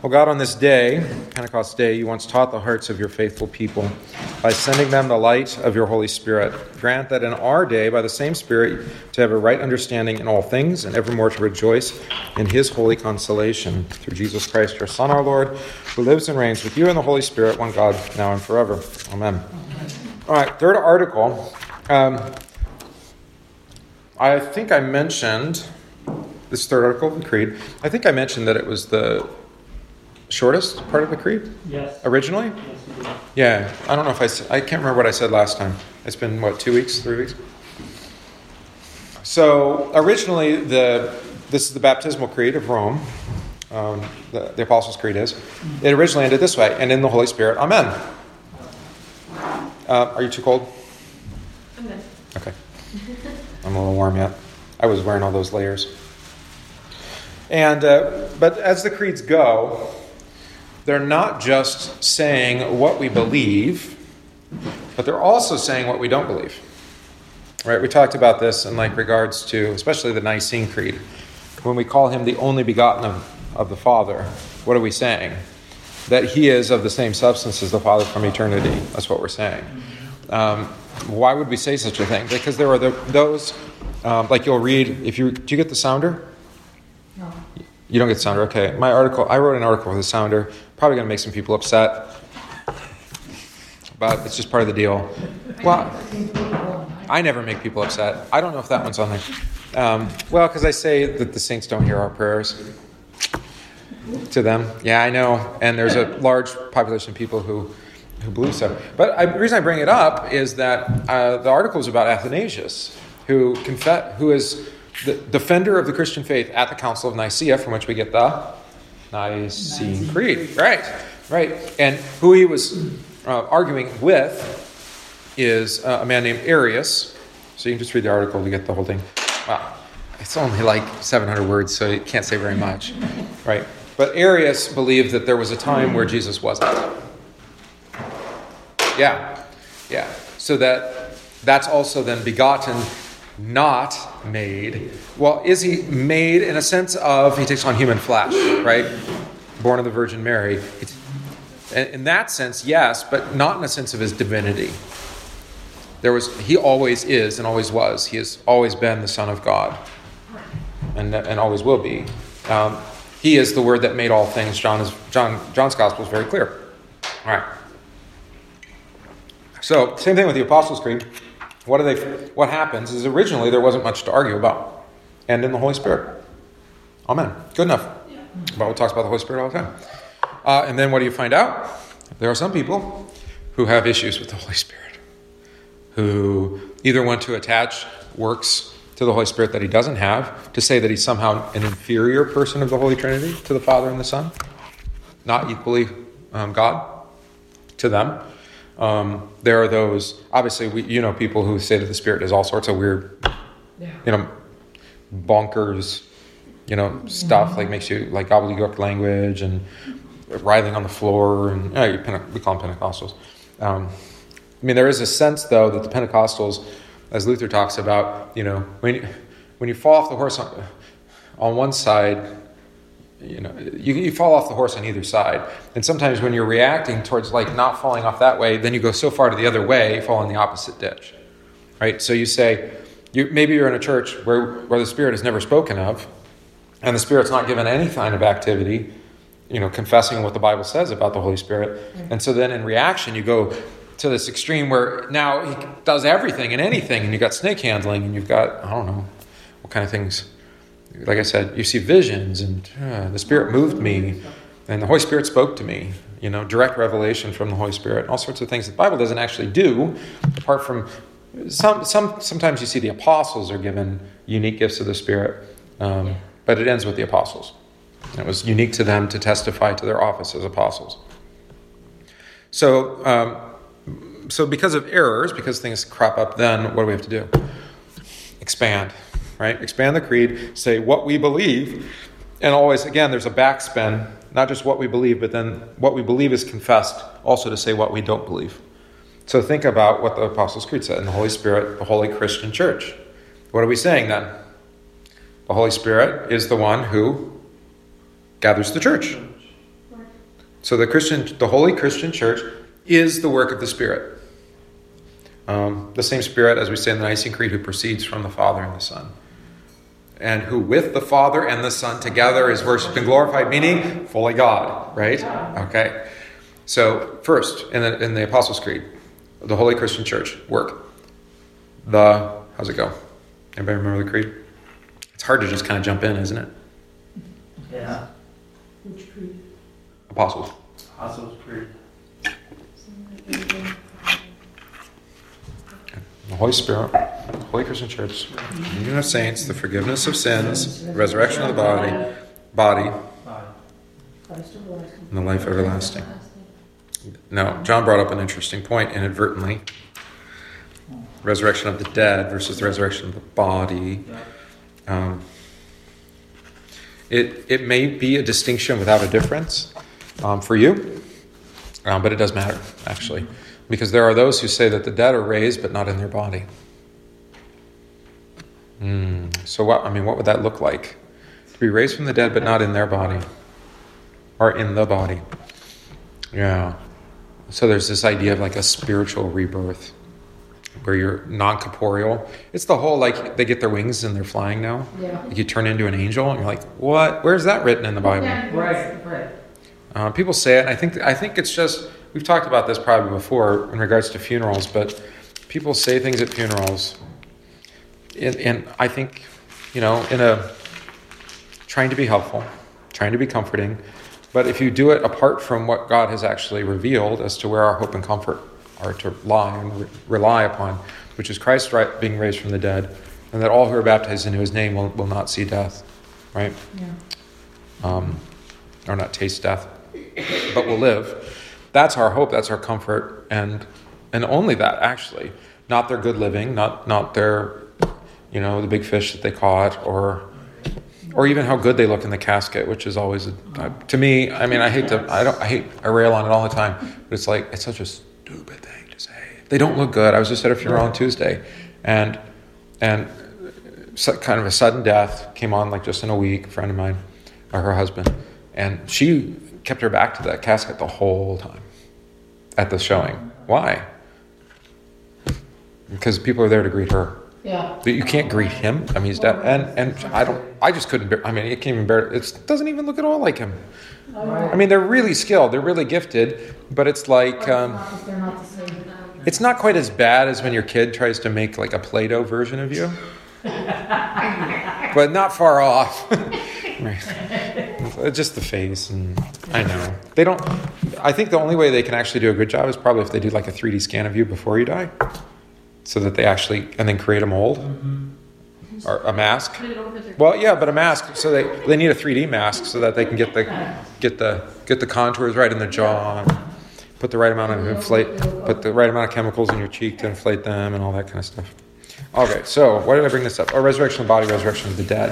Well, God, on this day, Pentecost Day, you once taught the hearts of your faithful people by sending them the light of your Holy Spirit. Grant that in our day, by the same Spirit, to have a right understanding in all things and evermore to rejoice in his holy consolation. Through Jesus Christ, your Son, our Lord, who lives and reigns with you in the Holy Spirit, one God, now and forever. Amen. All right, third article. I think I mentioned this third article of the Creed. I think I mentioned that it was the shortest part of the Creed? Yes. Originally? Yes, you did. Yeah. I don't know if I can't remember what I said last time. It's been, 2 weeks, 3 weeks? So, originally, this is the baptismal creed of Rome. The Apostles' Creed is. It originally ended this way, and in the Holy Spirit, Amen. Are you too cold? I'm good. Okay. I'm a little warm yet. I was wearing all those layers. And but as the creeds go, they're not just saying what we believe, but they're also saying what we don't believe. Right? We talked about this in regards to, especially the Nicene Creed. When we call him the only begotten of the Father, what are we saying? That he is of the same substance as the Father from eternity. That's what we're saying. Why would we say such a thing? Because there are those, you'll read, do you get the sounder? No. You don't get the sounder, okay. I wrote an article with the sounder, probably going to make some people upset, but it's just part of the deal. Well, I never make people upset. I don't know if that one's on there. Because I say that the saints don't hear our prayers to them. Yeah, I know, and there's a large population of people who believe so. But the reason I bring it up is that the article is about Athanasius, who is the defender of the Christian faith at the Council of Nicaea, from which we get the Nicene Creed. Right. And who he was arguing with is a man named Arius. So you can just read the article to get the whole thing. Wow. It's only 700 words, so you can't say very much. Right. But Arius believed that there was a time where Jesus wasn't. Yeah. So that's also then begotten, not made. Well, is he made in a sense of he takes on human flesh, right? Born of the Virgin Mary. In that sense, yes, but not in a sense of his divinity. He always is and always was. He has always been the Son of God, and always will be. He is the Word that made all things. John's Gospel is very clear. All right. So, same thing with the Apostles' Creed. What happens is originally there wasn't much to argue about. And in the Holy Spirit. Amen. Good enough. Yeah. The Bible talks about the Holy Spirit all the time. And then what do you find out? There are some people who have issues with the Holy Spirit, who either want to attach works to the Holy Spirit that he doesn't have, to say that he's somehow an inferior person of the Holy Trinity to the Father and the Son, not equally God to them. There are those, obviously, people who say that the Spirit does all sorts of weird, bonkers, stuff, makes you, gobbledygook language and writhing on the floor, and we call them Pentecostals. There is a sense, though, that the Pentecostals, as Luther talks about, when you fall off the horse on one side, you fall off the horse on either side. And sometimes when you're reacting towards not falling off that way, then you go so far to the other way, you fall in the opposite ditch. Right? So you say, maybe you're in a church where the Spirit is never spoken of, and the Spirit's not given any kind of activity, confessing what the Bible says about the Holy Spirit. And so then in reaction, you go to this extreme where now he does everything and anything, and you've got snake handling, and you've got, I don't know, what kind of things. Like I said, you see visions, and the Spirit moved me, and the Holy Spirit spoke to me. Direct revelation from the Holy Spirit, all sorts of things that the Bible doesn't actually do, apart from sometimes you see the apostles are given unique gifts of the Spirit, but it ends with the apostles. And it was unique to them to testify to their office as apostles. So because of errors, because things crop up, then what do we have to do? Expand. Right? Expand the creed, say what we believe, and always, again, there's a backspin, not just what we believe, but then what we believe is confessed, also to say what we don't believe. So think about what the Apostles' Creed said in the Holy Spirit, the Holy Christian Church. What are we saying then? The Holy Spirit is the one who gathers the church. Right. So the Holy Christian Church is the work of the Spirit. The same Spirit, as we say in the Nicene Creed, who proceeds from the Father and the Son. And who with the Father and the Son together is worshipped and glorified, meaning fully God, right? Okay. So first, in the Apostles' Creed, the Holy Christian Church, work. How's it go? Anybody remember the creed? It's hard to just kind of jump in, isn't it? Yeah. Which creed? Apostles. Apostles' Creed. The Holy Spirit, the Holy Christian Church, the union of saints, the forgiveness of sins, the resurrection of the body, and the life everlasting. Now, John brought up an interesting point inadvertently. Resurrection of the dead versus the resurrection of the body. It may be a distinction without a difference for you, but it does matter, actually. Because there are those who say that the dead are raised, but not in their body. So what would that look like? To be raised from the dead, but not in their body. Or in the body. Yeah. So there's this idea of like a spiritual rebirth, where you're non-corporeal. It's the whole, like, they get their wings and they're flying now. Yeah. Like you turn into an angel, and you're like, what? Where's that written in the Bible? Right. People say it. I think it's just, we've talked about this probably before in regards to funerals, but people say things at funerals, and I think, trying to be helpful, trying to be comforting, but if you do it apart from what God has actually revealed as to where our hope and comfort are to lie and rely upon, which is Christ being raised from the dead, and that all who are baptized into his name will not see death, right? Yeah. Or not taste death, but will live. That's our hope, that's our comfort, and only that, actually. Not their good living, not their, the big fish that they caught, or even how good they look in the casket, which is always, to me, I rail on it all the time, but it's like, it's such a stupid thing to say. They don't look good. I was just at a funeral on Tuesday, and so, kind of a sudden death came on, like just in a week, a friend of mine, or her husband, and she kept her back to that casket the whole time at the showing. Why? Because people are there to greet her. Yeah. You can't greet him. I mean, he's dead. And I just couldn't bear, it can't even bear, it doesn't even look at all like him. I mean, they're really skilled, they're really gifted, but it's like, They're not the same. it's not quite as bad as when your kid tries to make like a Play-Doh version of you. But not far off. Right. Just the face, and I know. I think the only way they can actually do a good job is probably if they do like a 3D scan of you before you die. So that they actually, and then create a mold. Or a mask. Well, yeah, but a mask. So they need a 3D mask so that they can get the contours right in the jaw, and put the right amount of chemicals in your cheek to inflate them, and all that kind of stuff. Okay, so why did I bring this up? Resurrection of the body, resurrection of the dead.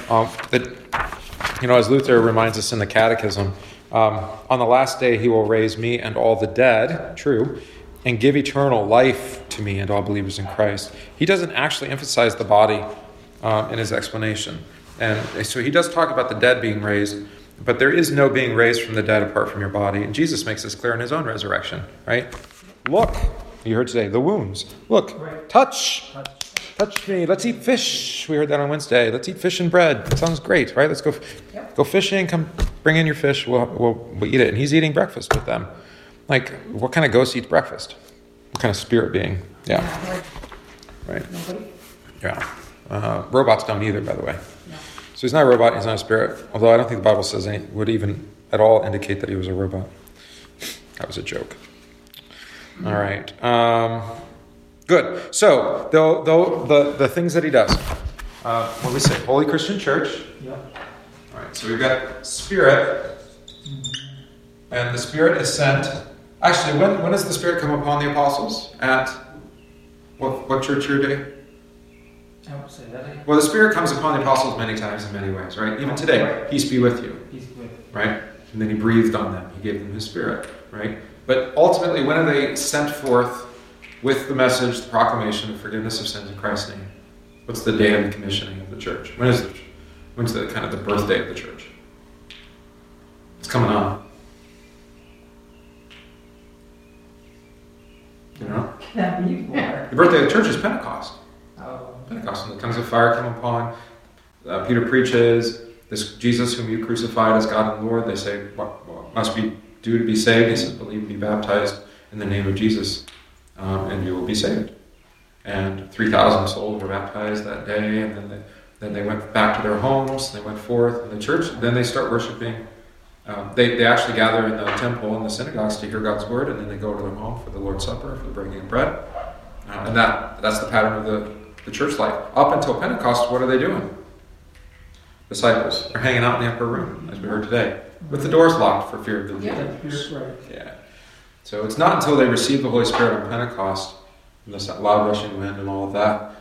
As Luther reminds us in the Catechism, on the last day he will raise me and all the dead, true, and give eternal life to me and all believers in Christ. He doesn't actually emphasize the body in his explanation. And so he does talk about the dead being raised, but there is no being raised from the dead apart from your body. And Jesus makes this clear in his own resurrection, right? Look, you heard today, the wounds. Look, touch me. Let's eat fish. We heard that on Wednesday. Let's eat fish and bread. That sounds great, right? Let's go fishing. Come bring in your fish. We'll eat it. And he's eating breakfast with them. Like, what kind of ghost eats breakfast? What kind of spirit being? Yeah. Right. Yeah. Robots don't either, by the way. No. So he's not a robot, he's not a spirit. Although I don't think the Bible says would even at all indicate that he was a robot. That was a joke. All right. Good. So, the things that he does. What do we say? Holy Christian Church. Yeah. All right. So we've got Spirit. And the Spirit is sent. Actually, when does the Spirit come upon the apostles? At what church year day? I won't say that again. Well, the Spirit comes upon the apostles many times in many ways, right? Even today, peace be with you. Peace be with you. Right? And then he breathed on them. He gave them his Spirit, right? But ultimately, when are they sent forth with the message, the proclamation of forgiveness of sins in Christ's name? What's the day of the commissioning of the church? When's the kind of the birthday of the church? It's coming on. The birthday of the church is Pentecost. Oh. Pentecost, and the tongues of fire come upon. Peter preaches, this Jesus whom you crucified as God and Lord. They say, what must we do to be saved? He says, believe, be baptized in the name of Jesus, and you will be saved. And 3,000 souls were baptized that day, and then they went back to their homes, they went forth in the church, then they start worshiping. They actually gather in the temple and the synagogues to hear God's word, and then they go to their home for the Lord's Supper, for the breaking of bread. And that's the pattern of the church life. Up until Pentecost, what are they doing? Disciples are hanging out in the upper room, as we heard today, with the doors locked for fear of the Jews. Right. Yeah. So it's not until they receive the Holy Spirit on Pentecost, and this loud rushing wind and all of that,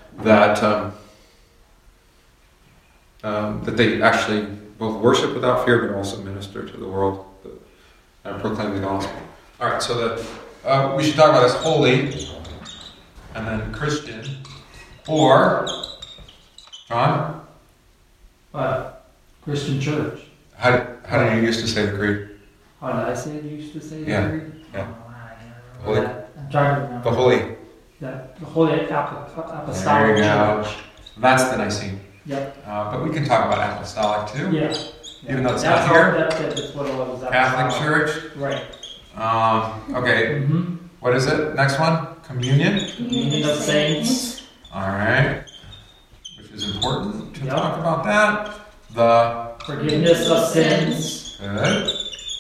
that they actually both worship without fear, but also minister to the world and proclaim the gospel. All right, so we should talk about this holy, and then Christian, or John. Christian church. How do you used to say the creed? How did I say it used to say? Yeah. Creed? Yeah. Oh, I Holy. I'm trying to remember. The holy. The Holy Apostolic There you go. Church. That's the Nicene. Yep. But we can talk about apostolic too. Yeah. Even though it's That's not here. That's what it was. Catholic Church. Right. Okay. Mm-hmm. What is it? Next one? Communion. Communion of saints. All right. Which is important to talk about that. The Forgiveness of sins. good.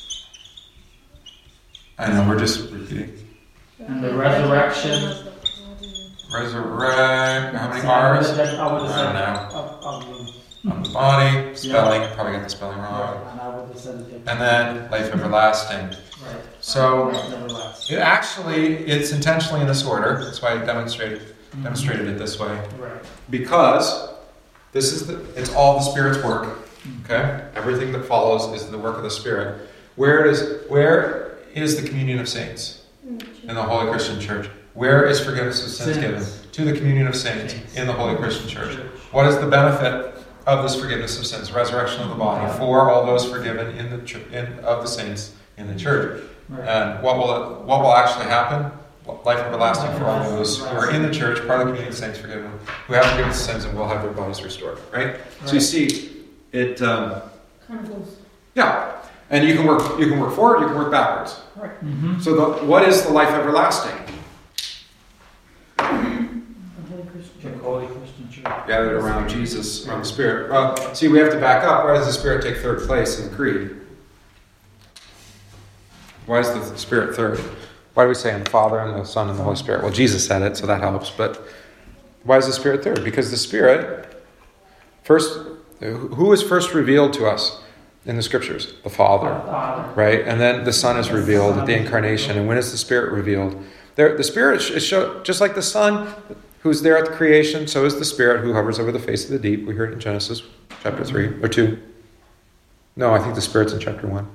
I know we're just repeating. And the resurrection. Resurrect. How many R's? I would have said Of the body. Spelling. Probably got the spelling wrong. And I would have said it. And then life everlasting. Right. So Everlasting. it's intentionally in this order. That's why I demonstrated it this way. Right. Because it's all the Spirit's work. Okay? Everything that follows is the work of the Spirit. Where is the communion of saints in the Holy Christian Church? Where is forgiveness of sins given? To the communion of saints in the Holy Christian Church. What is the benefit of this forgiveness of sins? Resurrection of the body for all those forgiven of the saints in the church. Right. And what will actually happen? Life everlasting for all those who are in the church, part of the communion of saints forgiven, who have forgiven sins and will have their bodies restored. Right? So you see, it. Kind of goes. Yeah, and you can work forward, you can work backwards. Right. Mm-hmm. So what is the life everlasting? The Holy Christian. Holy Christian Church. Gathered around Jesus, around the Spirit. Well, see, we have to back up. Why does the Spirit take third place in the creed? Why is the Spirit third? Why do we say in the Father and the Son and the Holy Spirit? Well, Jesus said it, so that helps. But why is the Spirit third? Because the Spirit, who is first revealed to us in the Scriptures? The Father, right? And then the Son is revealed at the Incarnation. And when is the Spirit revealed? The Spirit is shown, just like the Son, who's there at the creation, so is the Spirit who hovers over the face of the deep. We heard in Genesis chapter 3 or 2. No, I think the Spirit's in chapter 1.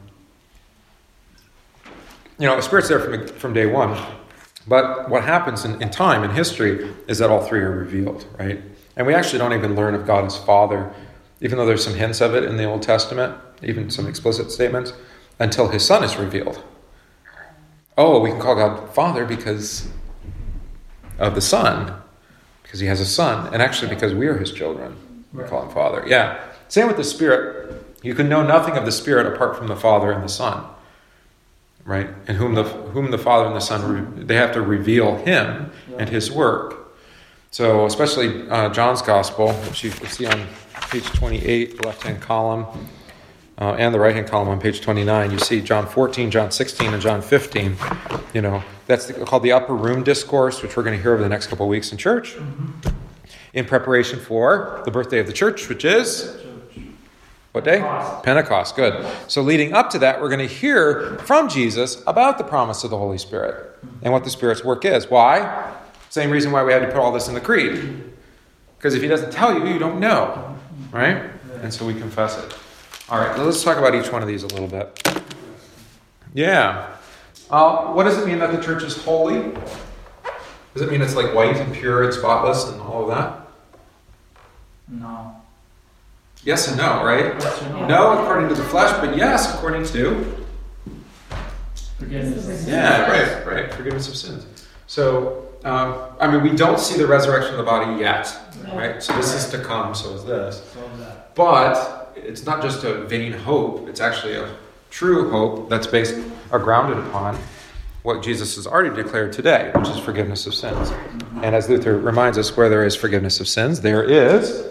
The Spirit's there from day one. But what happens in time, in history, is that all three are revealed, right? And we actually don't even learn of God as Father, even though there's some hints of it in the Old Testament, even some explicit statements, until His Son is revealed. Oh, we can call God Father because of the Son, because He has a Son, and actually because we are His children. We call Him Father. Yeah. Same with the Spirit. You can know nothing of the Spirit apart from the Father and the Son. Right? And whom the Father and the Son, they have to reveal Him and His work. So especially John's Gospel, which you can see on page 28, the left-hand column, and the right-hand column on page 29, you see John 14, John 16, and John 15. That's called the Upper Room Discourse, which we're going to hear over the next couple of weeks in church, in preparation for the birthday of the church, which is... What day? Pentecost. Good. So leading up to that, we're going to hear from Jesus about the promise of the Holy Spirit and what the Spirit's work is. Why? Same reason why we had to put all this in the creed. Because if He doesn't tell you, you don't know. Right? And so we confess it. All right, let's talk about each one of these a little bit. Yeah. What does it mean that the church is holy? Does it mean it's like white and pure and spotless and all of that? No. Yes and no, right? No according to the flesh, but yes according to... Forgiveness. Yeah, right. Forgiveness of sins. So, I mean, we don't see the resurrection of the body yet, right? So this is to come, so is this. So that. But it's not just a vain hope, it's actually a true hope that's based or grounded upon what Jesus has already declared today, which is forgiveness of sins. And as Luther reminds us, where there is forgiveness of sins, there is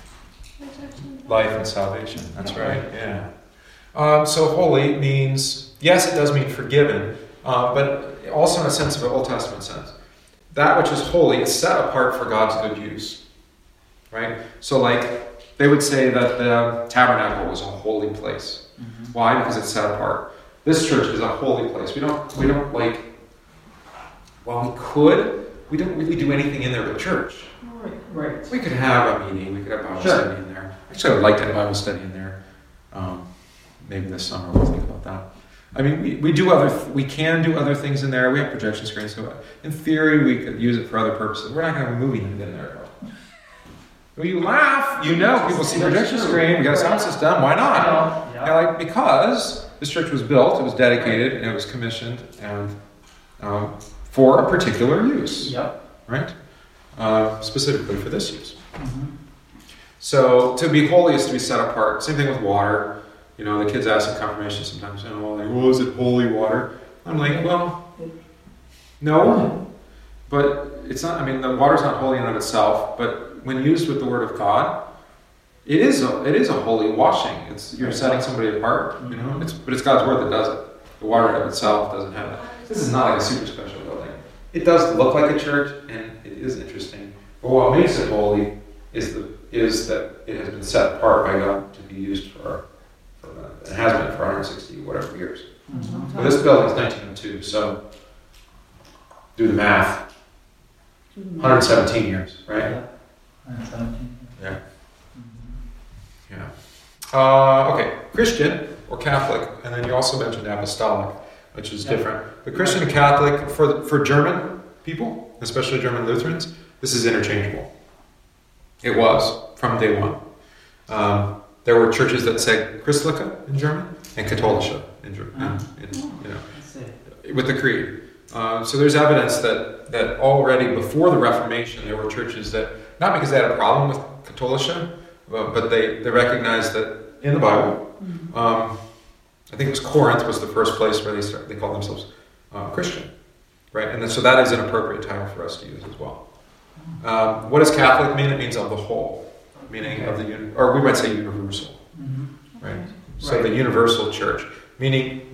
life and salvation. That's right, yeah. So holy means, yes, it does mean forgiven, but also in a sense of an Old Testament sense. That which is holy is set apart for God's good use, right? So like, they would say that the tabernacle was a holy place. Mm-hmm. Why? Because it's set apart. This church is a holy place. We don't like, well, we don't really do anything in there but church. Right. We could have a meeting, we could have Bible study in there. Actually, I would like to have Bible study in there. Maybe this summer we'll think about that. I mean, we can do other things in there. We have projection screens, so in theory we could use it for other purposes. We're not going to have a movie night in there. Well, you laugh, people see projection screen, we got a sound system, why not? Yeah. Because this church was built, it was dedicated, and it was commissioned and for a particular use. Yep. Right? Specifically for this use. Mm-hmm. So to be holy is to be set apart. Same thing with water. The kids ask in confirmation sometimes, is it holy water? I'm like, well, no. But it's not, the water's not holy in and of itself, but when used with the Word of God, it is a holy washing. You're setting somebody apart, but it's God's Word that does it. The water in of itself doesn't have it. This is not like a super special building. It does look like a church, and it is interesting. But what makes it holy is that it has been set apart by God to be used for it has been for 160 whatever years. Mm-hmm. Well, this building is 1902, so do the math. 117 years, right? Yeah. 117. Yeah. Mm-hmm. Yeah. Okay, Christian or Catholic, and then you also mentioned apostolic, which is different. But Christian and Catholic, for German people, especially German Lutherans, this is interchangeable. It was from day one. There were churches that said Christliche in German and Katholische in German, with the creed. So there's evidence that already before the Reformation there were churches that, not because they had a problem with Katholische, but they recognized that in the Bible, I think it was Corinth was the first place where they called themselves Christian, right? And so that is an appropriate title for us to use as well. What does Catholic mean? It means of the whole, meaning of or we might say universal, right? So the universal church, meaning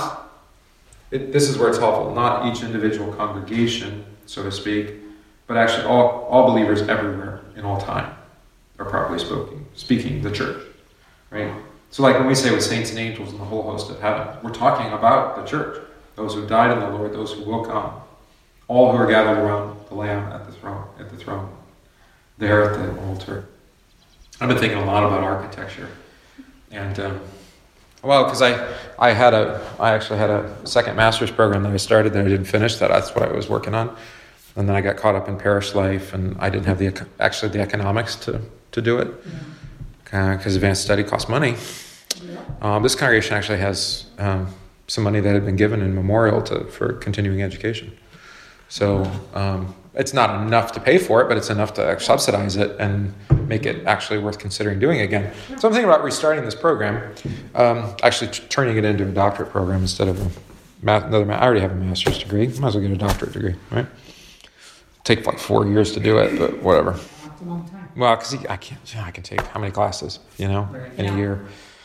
this is where it's helpful, not each individual congregation, so to speak, but actually all believers everywhere in all time are properly speaking the church, right? So like when we say with saints and angels and the whole host of heaven, we're talking about the church, those who died in the Lord, those who will come, all who are gathered around the Lamb at the throne, there at the altar. I've been thinking a lot about architecture, and because I actually had a second master's program that I started that I didn't finish. That's what I was working on, and then I got caught up in parish life, and I didn't have the economics to do it because advanced study costs money. This congregation actually has some money that had been given in memorial for continuing education. So it's not enough to pay for it, but it's enough to subsidize it and make it actually worth considering doing again. So I'm thinking about restarting this program, actually turning it into a doctorate program instead of I already have a master's degree. Might as well get a doctorate degree, right? Take like 4 years to do it, but whatever. That's a long time. Well, because I can take how many classes, in a year.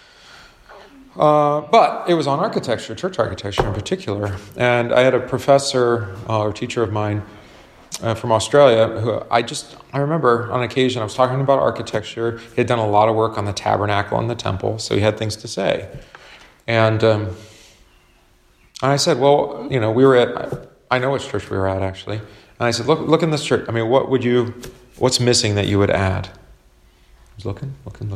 But it was on architecture, church architecture in particular. And I had a professor or teacher of mine from Australia who I remember on occasion I was talking about architecture. He had done a lot of work on the tabernacle and the temple, so he had things to say. And I said, well, we were at, I know which church we were at actually. And I said, look in this church. What's missing that you would add? I was looking.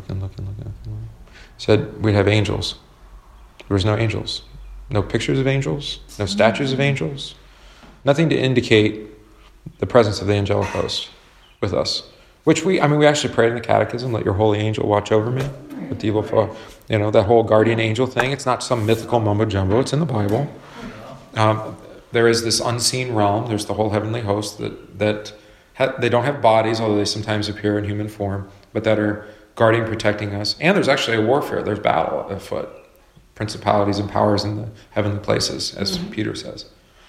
Said we'd have angels. There was no angels. No pictures of angels. No statues of angels. Nothing to indicate the presence of the angelic host with us. Which we actually prayed in the catechism, let your holy angel watch over me. With the evil foe. That whole guardian angel thing. It's not some mythical mumbo jumbo. It's in the Bible. there is this unseen realm. There's the whole heavenly host that they don't have bodies, although they sometimes appear in human form, but that are guarding, protecting us. And there's actually a warfare. There's battle afoot. Principalities and powers in the heavenly places, as Peter says.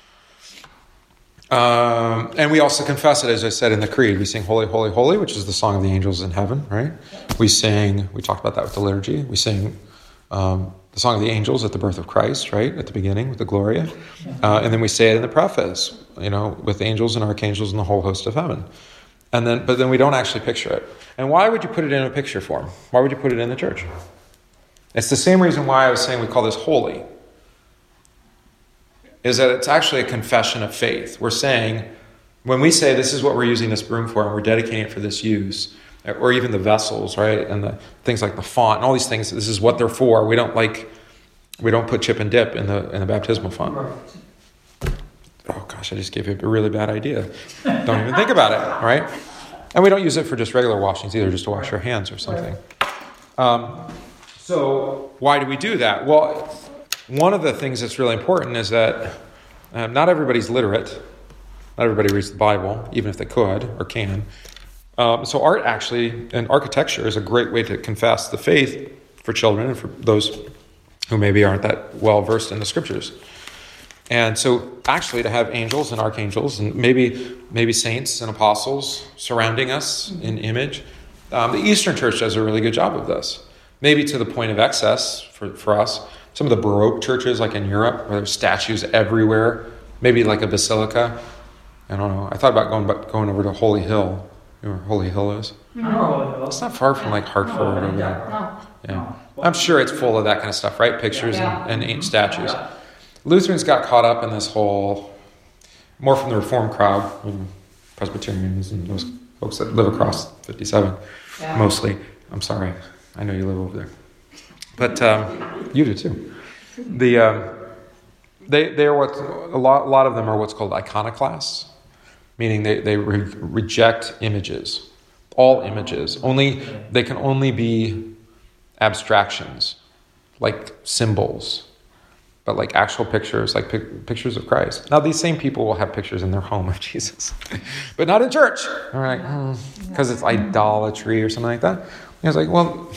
And we also confess it, as I said in the Creed. We sing Holy, Holy, Holy, which is the song of the angels in heaven, right? We talked about that with the liturgy. We sing the song of the angels at the birth of Christ, right? At the beginning with the Gloria. And then we say it in the preface, with angels and archangels and the whole host of heaven. But then we don't actually picture it. And why would you put it in a picture form? Why would you put it in the church? It's the same reason why I was saying we call this holy. Is that it's actually a confession of faith. We're saying, when we say this is what we're using this broom for, and we're dedicating it for this use, or even the vessels, right, and the things like the font and all these things, this is what they're for. We don't put chip and dip in the baptismal font. Oh gosh, I just gave you a really bad idea. Don't even think about it, right? And we don't use it for just regular washings either, just to wash our hands or something. So why do we do that? Well, one of the things that's really important is that not everybody's literate. Not everybody reads the Bible, even if they could or can. So art actually, and architecture is a great way to confess the faith for children and for those who maybe aren't that well versed in the scriptures. And so actually to have angels and archangels and maybe saints and apostles surrounding us in image. The Eastern Church does a really good job of this. Maybe to the point of excess for us. Some of the Baroque churches, like in Europe, where there's statues everywhere, maybe like a basilica. I don't know. I thought about going over to Holy Hill. You know where Holy Hill is? It's not far from like Hartford over there. Yeah. I'm sure it's full of that kind of stuff, right? Pictures and ancient statues. Lutherans got caught up in this whole, more from the Reformed crowd, Presbyterians and those folks that live across 57, mostly. I'm sorry. I know you live over there. But you do too. They are what a lot of them are what's called iconoclasts, meaning they reject images, all images. They can only be abstractions, like symbols, but like actual pictures, like pictures of Christ. Now these same people will have pictures in their home of Jesus, but not in church. And we're like, because it's idolatry or something like that. And I was like, well.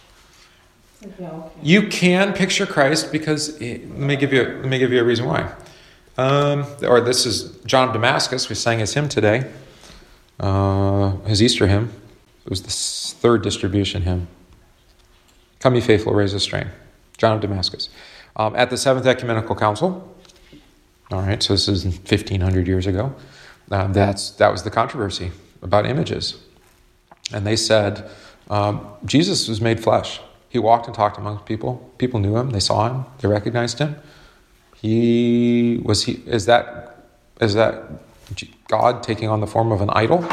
You can picture Christ because let me give you a reason why. Or this is John of Damascus. We sang his hymn today, his Easter hymn. It was the third distribution hymn. Come ye faithful, raise a strain. John of Damascus. At the Seventh Ecumenical Council. All right, so this is 1,500 years ago. That was the controversy about images, and they said Jesus was made flesh. He walked and talked amongst people. People knew him. They saw him. They recognized him. Is that God taking on the form of an idol?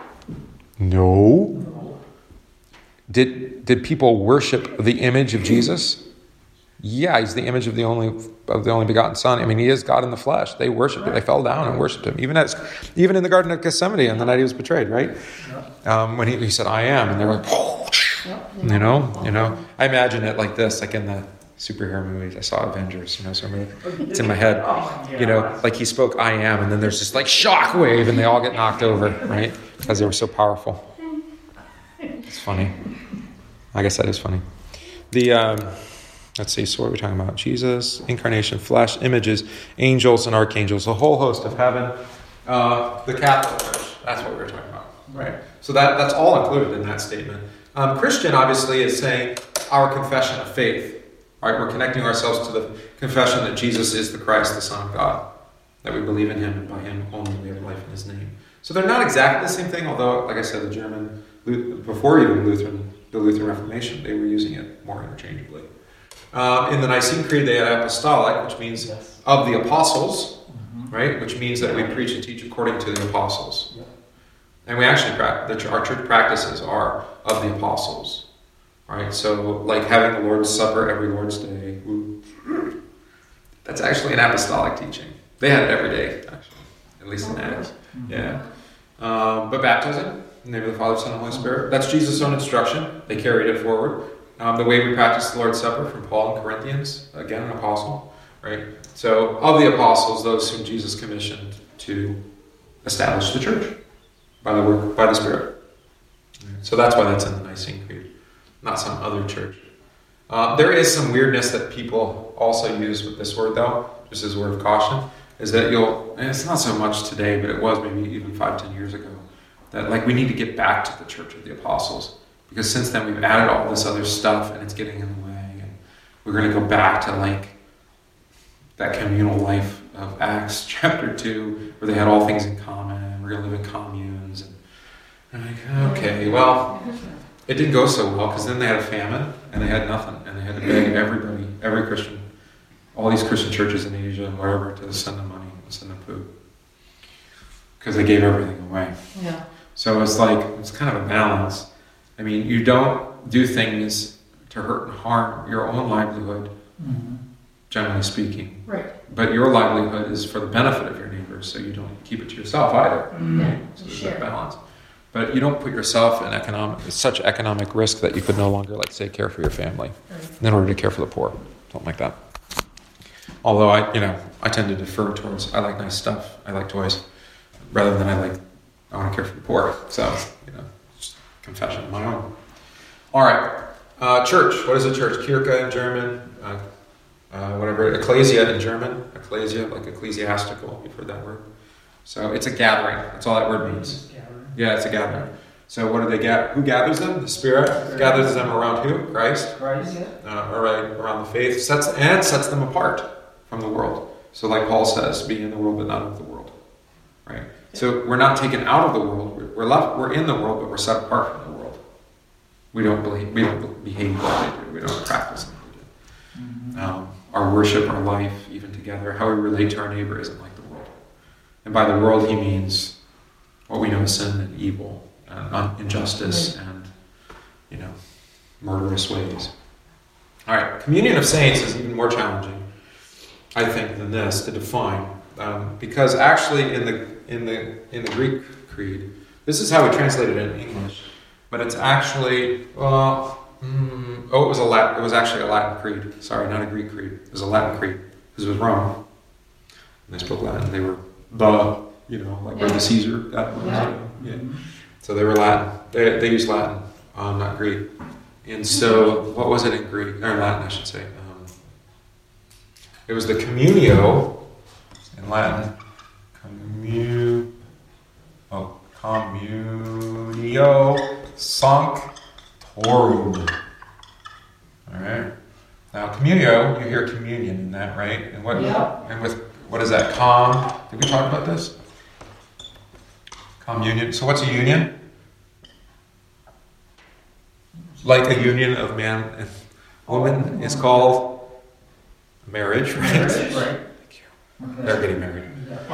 No. Did people worship the image of Jesus? Yeah, he's the image of the only begotten Son. I mean, he is God in the flesh. They worshipped him. They fell down and worshipped him. Even in the Garden of Gethsemane on the night he was betrayed, right? When he said, "I am," and they were like, You know, I imagine it like this, like in the superhero movies. I saw Avengers, so it's in my head, like he spoke, "I am," and then there's this like shockwave, and they all get knocked over, right? Because they were so powerful. It's funny. I guess that is funny. Let's see. So what are we talking about? Jesus, incarnation, flesh, images, angels, and archangels, a whole host of heaven. The Catholic Church. That's what we're talking about, right? So that's all included in that statement. Christian, obviously, is saying our confession of faith. Right? We're connecting ourselves to the confession that Jesus is the Christ, the Son of God, that we believe in him, and by him only we have life in his name. So they're not exactly the same thing, although, like I said, the German, before even the Lutheran Reformation, they were using it more interchangeably. In the Nicene Creed, they had apostolic, which means of the apostles, right? Which means that we preach and teach according to the apostles. And we actually, our church practices are of the apostles, right? So, like having the Lord's Supper every Lord's Day, that's actually an apostolic teaching. They had it every day, actually, at least in Acts. Yeah. But baptism, in the name of the Father, Son, and Holy Spirit, that's Jesus' own instruction. They carried it forward. The way we practice the Lord's Supper from Paul in Corinthians, again, an apostle. right? So, of the apostles, those whom Jesus commissioned to establish the church by the work, by the Spirit. So that's why that's in the Nicene Creed, not some other church. There is some weirdness that people also use with this word, though, just as a word of caution, is that and it's not so much today, but it was maybe even 5-10 years ago, that like we need to get back to the Church of the Apostles, because since then we've added all this other stuff and it's getting in the way, and we're going to go back to like that communal life of Acts chapter 2, where they had all things in common, and we're going to live in communes, and I'm like, okay, well, it didn't go so well, because then they had a famine, and they had nothing, and they had to beg everybody, every Christian, all these Christian churches in Asia and wherever, to send them money and send them food, because they gave everything away. Yeah. So it's like, it's kind of a balance. I mean, you don't do things to hurt and harm your own livelihood, generally speaking. Right. But your livelihood is for the benefit of your neighbors, so you don't keep it to yourself either. Yeah. So there's that balance. But you don't put yourself in such economic risk that you could no longer, like, say, care for your family in order to care for the poor. Something like that. Although I tend to defer towards, I like nice stuff, I like toys, rather than I want to care for the poor. So, just confession of my own. All right. Church. What is a church? Kirche in German. Whatever. Ecclesia in German. Ecclesia, like ecclesiastical. You've heard that word. So it's a gathering. That's all that word means. Yeah, it's a gathering. So what do they gather? Who gathers them? The Spirit gathers them around who? Christ. Christ, All right, around the faith. Sets them apart from the world. So like Paul says, be in the world but not of the world. Right? So we're not taken out of the world. We're in the world, but we're set apart from the world. We don't behave like they do. We don't practice like they do. Our worship, our life, even together, how we relate to our neighbor isn't like the world. And by the world, he means what we know as sin and evil, and injustice, and murderous ways. All right, communion of saints is even more challenging, I think, than this to define, because actually in the Greek creed, this is how we translate it in English, but it's actually it was actually a Latin creed. Sorry, not a Greek creed. It was a Latin creed because it was Rome, and they spoke Latin. They were where the Caesar that was. Yeah. So they were Latin. They used Latin, not Greek. And so, what was it in Greek? Or Latin, I should say. It was the communio in Latin. Communio sanctorum. All right. Now, communio, you hear communion in that, right? And what is that? Did we talk about this? Communion. So what's a union? Like a union of man and woman is called marriage, right? Right. Thank you. They're getting married.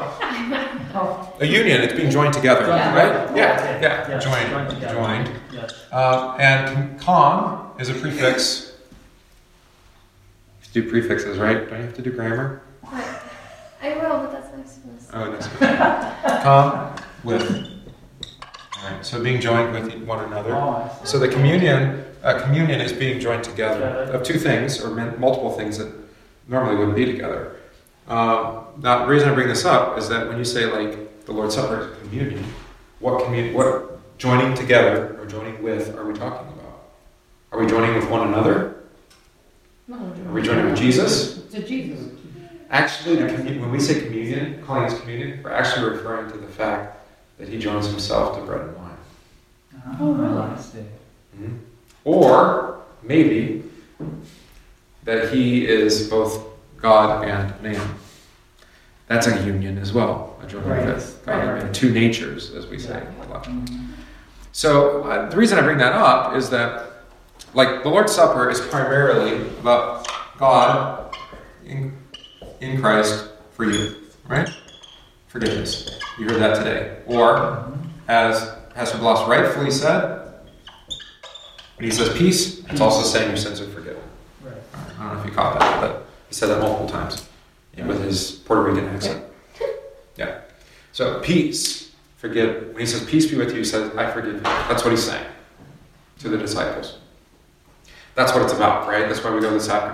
A union, it's being joined together, right? Yeah. Joined. Yes. And com is a prefix. You do prefixes, right? Don't you have to do grammar? I will, but that's not supposed to. Oh, that's good. Com with. All right, so being joined with one another. So the communion is being joined together of two things, or multiple things that normally wouldn't be together. Now, the reason I bring this up is that when you say, like, the Lord's Supper is a communion, what joining together or joining with are we talking about? Are we joining with one another? No, Are we joining with Jesus? to Jesus. Actually, when we say communion, calling this communion, we're actually referring to the fact that he joins himself to bread and wine. Oh, really? I see. Mm-hmm. Or maybe that he is both God and man. That's a union as well, a joining with God and man. Two natures, as we say. So the reason I bring that up is that, like, the Lord's Supper is primarily about God in Christ for you, right? Forgiveness. You heard that today. Or, as Pastor Bloss rightfully said, when he says peace, it's also saying your sins are forgiven. Right. I don't know if you caught that, but he said that multiple times with his Puerto Rican accent. Yeah. So peace, forgive. When he says peace be with you, he says, I forgive you. That's what he's saying to the disciples. That's what it's about, right? That's why we go to the sacrament.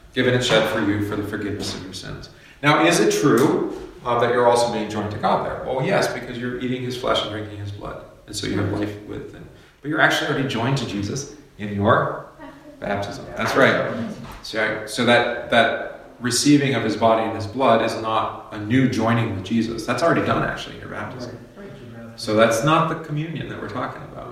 given and shed for you for the forgiveness of your sins. Now, is it true that you're also being joined to God there? Well, yes, because you're eating his flesh and drinking his blood. And so you have life with him. But you're actually already joined to Jesus in your baptism. That's right. So that receiving of his body and his blood is not a new joining with Jesus. That's already done, actually, in your baptism. So that's not the communion that we're talking about.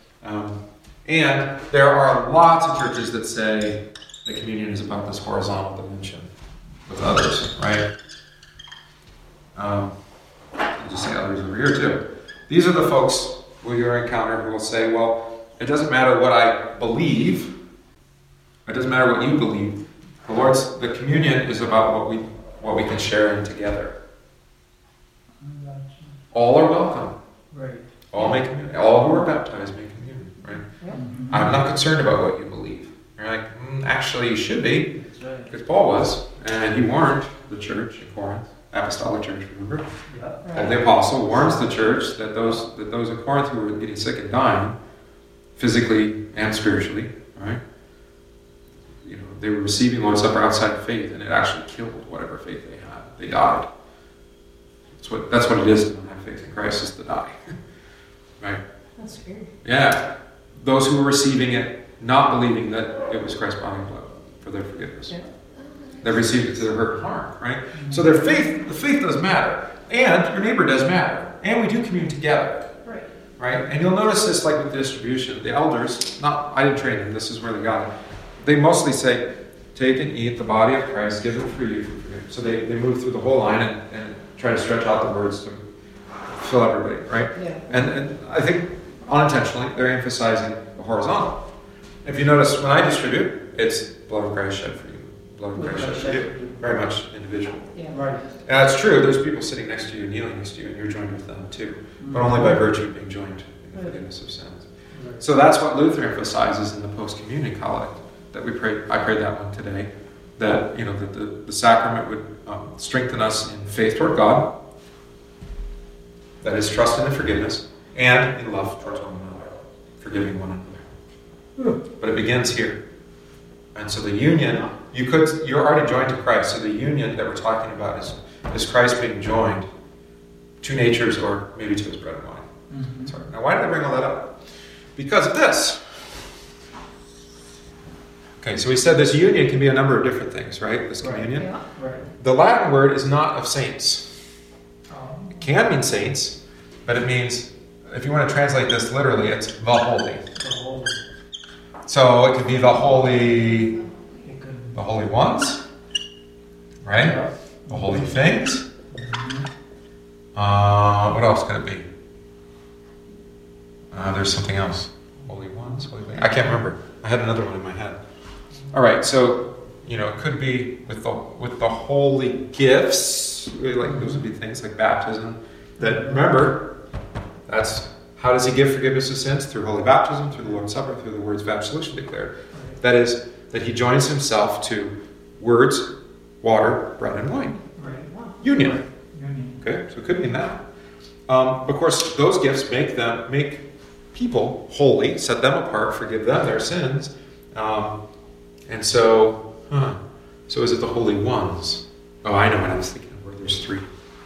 And there are lots of churches that say that communion is about this horizontal dimension with others, right? I'll just say others over here too. These are the folks who you're encountering who will say, well, it doesn't matter what I believe. It doesn't matter what you believe. The communion is about what we can share in together. All are welcome. Right. All make communion. All who are baptized make communion, right? Mm-hmm. I'm not concerned about what you believe. You're like, actually, you should be, That's right. because Paul was, and he warned the church in Corinth, apostolic church, remember? Yeah. Paul the apostle warns the church that those in Corinth who were getting sick and dying, physically and spiritually, right? They were receiving Lord's Supper outside of faith, and it actually killed whatever faith they had. They died. That's what it is to not have faith in Christ, is to die. Right? That's scary. Yeah. Those who were receiving it, not believing that it was Christ's body and blood for their forgiveness. Yeah. They received it to their hurt and harm, right? So the faith does matter. And your neighbor does matter. And we do commune together. Right? And you'll notice this like with distribution. The elders, I didn't train them, this is where they got it. They mostly say, take and eat the body of Christ, give it for you. So they move through the whole line and try to stretch out the words to fill everybody, right? Yeah. And I think unintentionally they're emphasizing the horizontal. If you notice, when I distribute, it's blood of Christ shed for you. Blood of Christ shed for you. Very much individual. Yeah. Right. And that's true. There's people sitting next to you, kneeling next to you, and you're joined with them too. But only by virtue of being joined in the forgiveness of sins. Right. So that's what Luther emphasizes in the post-communion collect that we prayed. I prayed that one today. That that the sacrament would strengthen us in faith toward God. That is, trust in the forgiveness and in love towards one another, forgiving one another. But it begins here. And so the union, you're already joined to Christ. So the union that we're talking about is Christ being joined to natures, or maybe to his bread and wine. Mm-hmm. Sorry. Now, why did I bring all that up? Because of this. Okay, so we said this union can be a number of different things, right? This communion. Yeah. Right. The Latin word is not of saints. Um, It can mean saints, but it means, if you want to translate this literally, it's the holy. the whole, So it could be the holy, it could, the holy ones, right? yeah. The holy things. What else could it be? There's something else. Holy ones, holy things. I can't remember. I had another one in my head. All right, so it could be with the holy gifts. Like those would be things like baptism. That, remember, that's how does he give forgiveness of sins? Through holy baptism, through the Lord's Supper, through the words of absolution declared. That is, that he joins himself to words, water, bread, and wine. Right. Union. Union. Okay, so it could mean that. Of course, those gifts make people holy, set them apart, forgive them their sins. And so, so is it the holy ones? Oh, I know what I was thinking of, where there's three.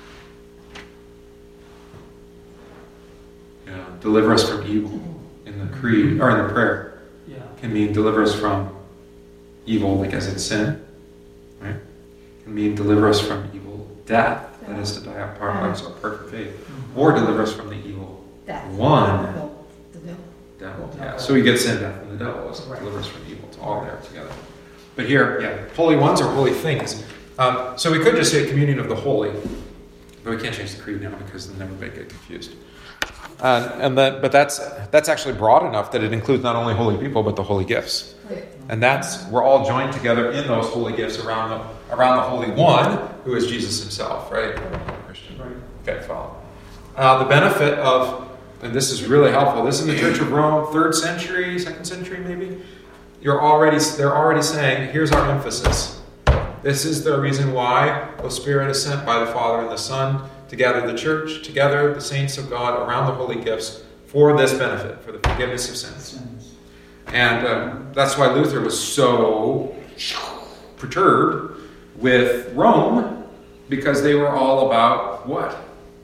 Yeah, deliver us from evil in the creed, or in the prayer. Yeah. Can mean deliver us from evil, like as in sin, right? Can mean deliver us from evil death, that is to die apart from perfect faith, or deliver us from the evil one. The devil. Devil. Yeah. So we get sin, death, and the devil is deliver us from evil. It's all there together. But here, holy ones are holy things. So we could just say communion of the holy, but we can't change the creed now because then everybody get confused. But that's actually broad enough that it includes not only holy people but the holy gifts, and we're all joined together in those holy gifts around the Holy One, who is Jesus Himself, right? Christian. Right. Okay, follow. The benefit of, and this is really helpful. This is in the Church of Rome, 3rd century, 2nd century, maybe. They're already saying, here's our emphasis. This is the reason why the Spirit is sent by the Father and the Son to gather the church together, the saints of God, around the holy gifts for this benefit, for the forgiveness of sins. And that's why Luther was so perturbed with Rome because they were all about what?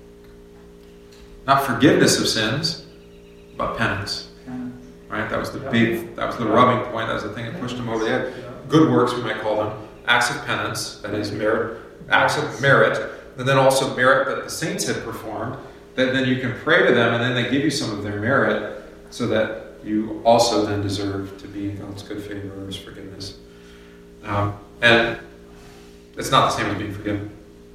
Not forgiveness of sins, but penance. Right? That was the rubbing point. That was the thing that pushed them over the edge. Good works, we might call them. Acts of penance, that is merit. Acts of merit. And then also merit that the saints had performed. That then you can pray to them, and then they give you some of their merit so that you also then deserve to be in God's good favor or His forgiveness. And it's not the same as being forgiven.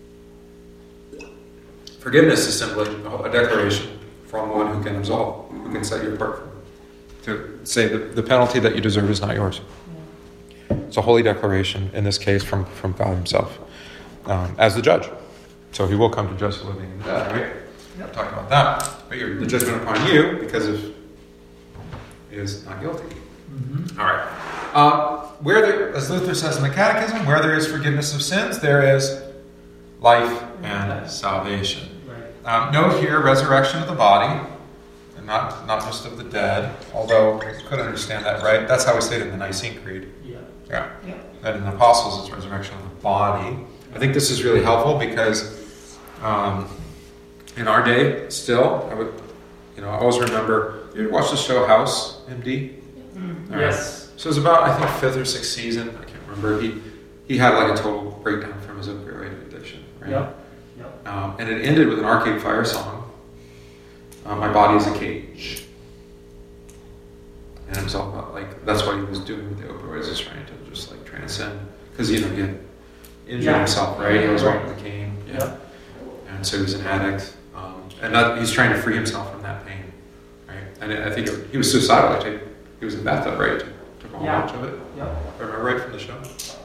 Forgiveness is simply a declaration from one who can absolve, who can set you apart from it. To say that the penalty that you deserve is not yours. It's a holy declaration, in this case, from God Himself, as the judge. So He will come to judge the living and the dead, right? We'll talk about that. But the judgment upon you, because of is not guilty. Mm-hmm. All right. As Luther says in the Catechism, where there is forgiveness of sins, there is life and salvation. Right. Note here, resurrection of the body, and not just of the dead, although you could understand that, right? That's how we say it in the Nicene Creed. Yeah. And in the Apostles, it's resurrection of the body. I think this is really helpful because in our day, still, I always remember. You watch the show House, MD? Mm-hmm. Yes. So it was about, I think, 5th or 6th season. I can't remember. He had like a total breakdown from his opioid addiction, right? Yep. And it ended with an Arcade Fire song. My body is a cage. And it was all about, like, that's what he was doing with the opioids, is trying to just, like, transcend. Because, he had injured himself, right? He was walking with a cane. Yeah. Yep. And so he was an addict. He's trying to free himself from that pain. And I think he was suicidal. He was in bathtub, right? Took a whole bunch of it. Yep. If I remember right from the show.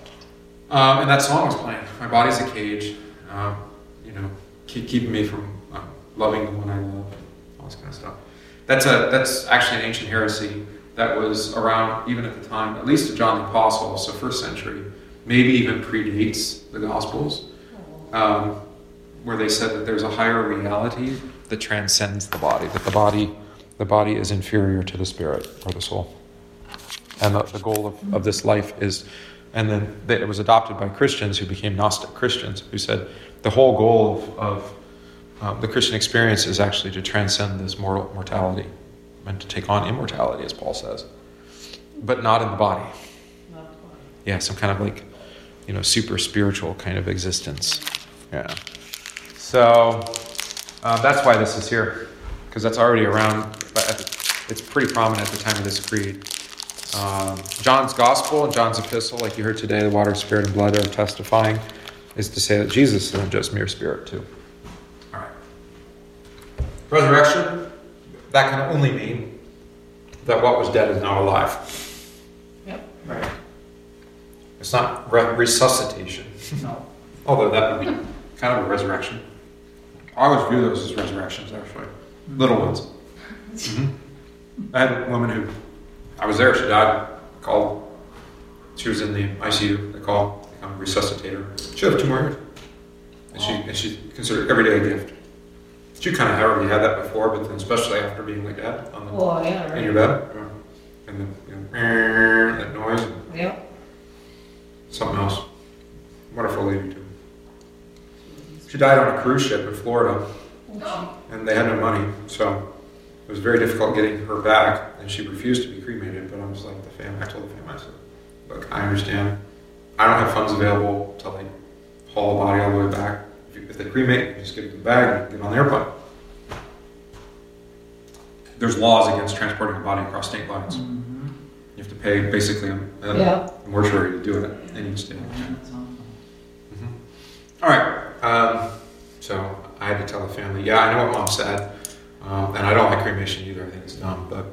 And that song was playing. My body's a cage. Keeping me from loving the one I love. All this kind of stuff. That's actually an ancient heresy that was around even at the time, at least of John the Apostle, so 1st century. Maybe even predates the Gospels, where they said that there's a higher reality that transcends the body. That the body is inferior to the spirit or the soul. And the goal of this life is, and then it was adopted by Christians who became Gnostic Christians, who said the whole goal of the Christian experience is actually to transcend this mortality and to take on immortality, as Paul says, but not in the body. Not the body. Yeah, some kind of like, super spiritual kind of existence. Yeah. So that's why this is here, because that's already around. It's pretty prominent at the time of this creed. John's gospel and John's epistle, like you heard today, the water, spirit, and blood are testifying, is to say that Jesus isn't just mere spirit too. All right. Resurrection, that can only mean that what was dead is now alive. Yep. Right. It's not resuscitation. No. Although that would be kind of a resurrection. I always view those as resurrections, actually. Mm-hmm. Little ones. Mm-hmm. I had a woman who, I was there, she died, called, she was in the ICU, they called, they come resuscitate her. She had 2 more years. And she considered every day a gift. She kind of already had that before, but then especially after being like that in your bed. And that noise. Yep. Something else. Wonderful lady too. She died on a cruise ship in Florida. And they had no money, so it was very difficult getting her back, and she refused to be cremated. But I was like, I told the family, I said, look, I understand. I don't have funds available to like haul the body all the way back. If they cremate, you just get it in the bag and get on the airplane. There's laws against transporting a body across state lines. Mm-hmm. You have to pay basically a mortuary to do it in each state. Mm-hmm. All right. So I had to tell the family, I know what Mom said. And I don't like cremation either. I think it's dumb. But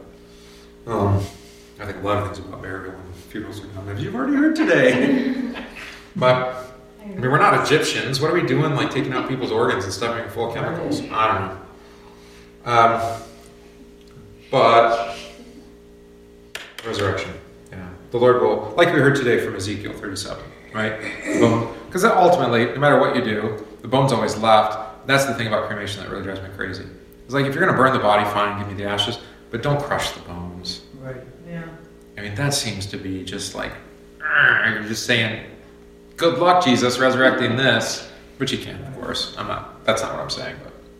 I think a lot of things about burial and funerals are dumb, as you've already heard today. But we're not Egyptians. What are we doing, like taking out people's organs and stuffing them full of chemicals? I don't know. But resurrection. Yeah. The Lord will, like we heard today from Ezekiel 37, right? Because ultimately, no matter what you do, the bone's always left. That's the thing about cremation that really drives me crazy. It's like, if you're going to burn the body, fine, give me the ashes, but don't crush the bones. Right. Yeah. I mean, that seems to be just like, you're just saying, good luck, Jesus, resurrecting this. Which he can, of course. That's not what I'm saying.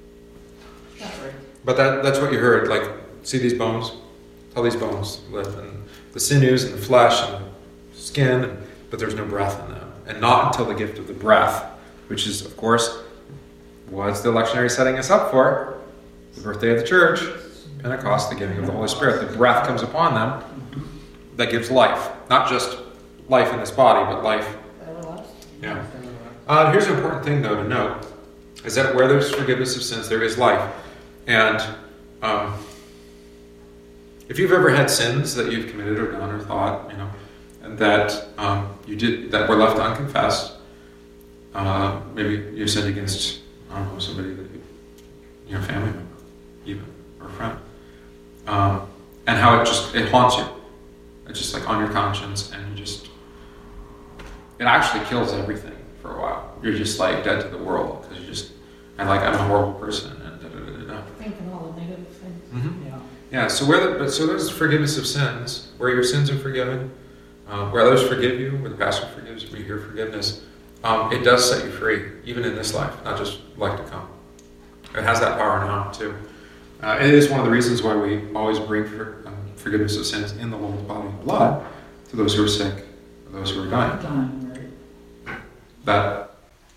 But that's what you heard. Like, see these bones? How these bones live. And the sinews and the flesh and the skin, but there's no breath in them. And not until the gift of the breath, which is, of course, what's the lectionary setting us up for? The birthday of the church, Pentecost, the giving of the Holy Spirit. The breath comes upon them that gives life. Not just life in this body, but life. Yeah. Here's an important thing, though, to note, is that where there's forgiveness of sins, there is life. And if you've ever had sins that you've committed or done or thought, and that you did that were left unconfessed, maybe you sinned against somebody that family member, even, or a friend, and how it haunts you. It's just like on your conscience, and it actually kills everything for a while. You're just like dead to the world because I'm a horrible person, and Thinking all the negative things. Mm-hmm. Yeah. So there's forgiveness of sins, where your sins are forgiven, where others forgive you, where the pastor forgives you, where you hear forgiveness. It does set you free, even in this life, not just life to come. It has that power now too. It is one of the reasons why we always bring forgiveness of sins in the Lord's body and blood to those who are sick, or those who are dying. That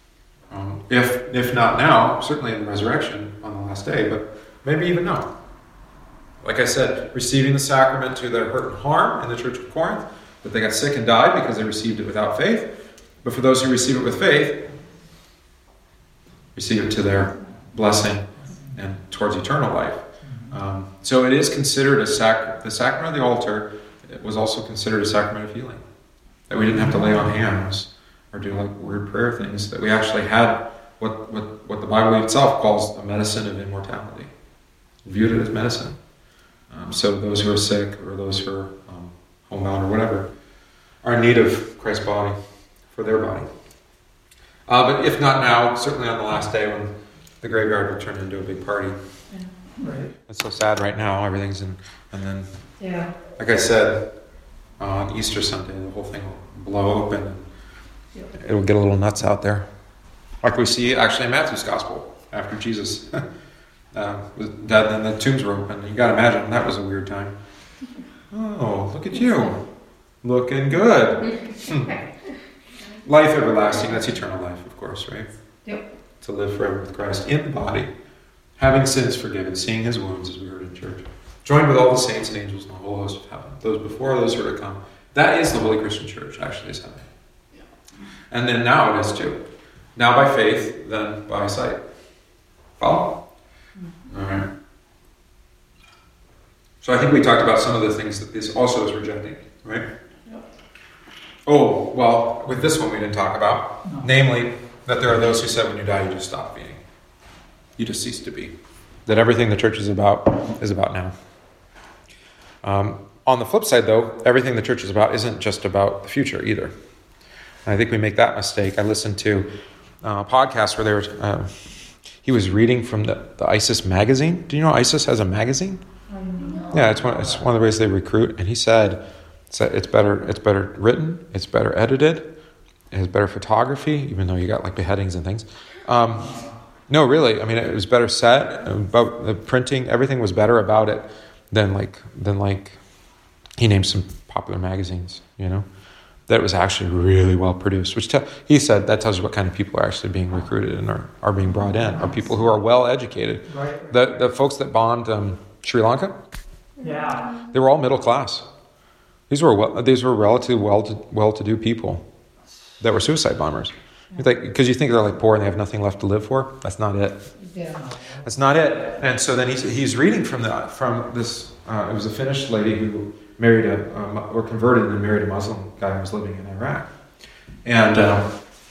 if not now, certainly in the resurrection on the last day, but maybe even now. Like I said, receiving the sacrament to their hurt and harm in the Church of Corinth, that they got sick and died because they received it without faith. But for those who receive it with faith, receive it to their blessing and towards eternal life. So it is considered the sacrament of the altar. It was also considered a sacrament of healing. That we didn't have to lay on hands or do like weird prayer things. That we actually had what the Bible itself calls a medicine of immortality. Viewed it as medicine. So those who are sick or those who are homebound or whatever are in need of Christ's body for their body. But if not now, certainly on the last day when the graveyard will turn into a big party. Yeah. Right. It's so sad right now. Everything's in, and then, Yeah. like I said, on Easter Sunday, the whole thing will blow open. And it'll get a little nuts out there. Like we see actually in Matthew's Gospel, after Jesus was dead and the tombs were open. You got to imagine, that was a weird time. Oh, look at you. Looking good. Life everlasting, that's eternal life, of course, right? Yep. To live forever with Christ in the body, having sins forgiven, seeing his wounds as we heard in church, joined with all the saints and angels and the whole host of heaven, those before, those who are to come. That is the Holy Christian Church, actually, is heaven. And then now it is too. Now by faith, then by sight. Follow? All right. So I think we talked about some of the things that this also is rejecting, right? Yep. Oh, well, with this one we didn't talk about. No. Namely, that there are those who said when you die you just stop being. You just cease to be. That everything the church is about now. On the flip side, though, everything the church is about isn't just about the future either. And I think we make that mistake. I listened to a podcast where he was reading from the ISIS magazine. Do you know ISIS has a magazine? Yeah, it's one of the ways they recruit. And he said it's better written, it's better edited, it has better photography, even though you got like beheadings and things. No, really. I mean, it was better set. About the printing, everything was better about it than he named some popular magazines. That was actually really well produced. Which he said that tells you what kind of people are actually being recruited and are being brought in. Are people who are well educated. Right. The folks that bombed Sri Lanka, Yeah. they were all middle class. These were relatively well-to-do people that were suicide bombers. Because you think they're like poor and they have nothing left to live for. That's not it. Yeah. That's not it. And so then he's reading from this. It was a Finnish lady who married or converted and then married a Muslim guy who was living in Iraq, and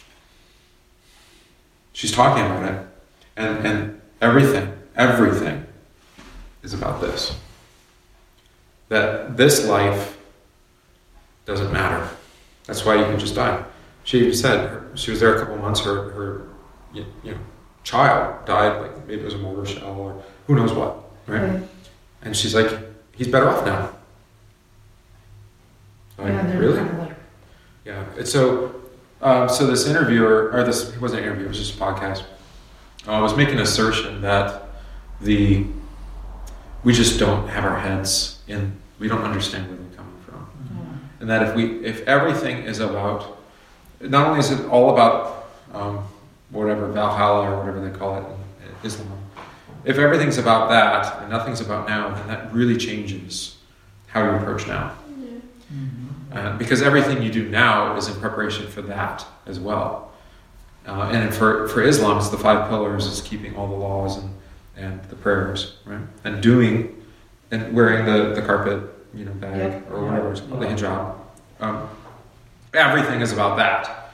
she's talking about it, and everything is about this. That this life doesn't matter. That's why you can just die. She even said she was there a couple of months. Her child died, like maybe it was a mortar shell or who knows what, right? And she's like, he's better off now. Like, Yeah, they're really? kind of like, Yeah. And so So this interviewer, or this, it wasn't an interview, it was just a podcast, was making an assertion that we just don't have our heads in, we don't understand where they're coming from. And that if everything is about, not only is it all about whatever, Valhalla or whatever they call it in Islam, if everything's about that and nothing's about now, then that really changes how you approach now. Because everything you do now is in preparation for that as well. And for Islam, it's the 5 pillars, it's keeping all the laws and the prayers, right? And doing and wearing the carpet, bag or whatever it's called, the hijab. Everything is about that.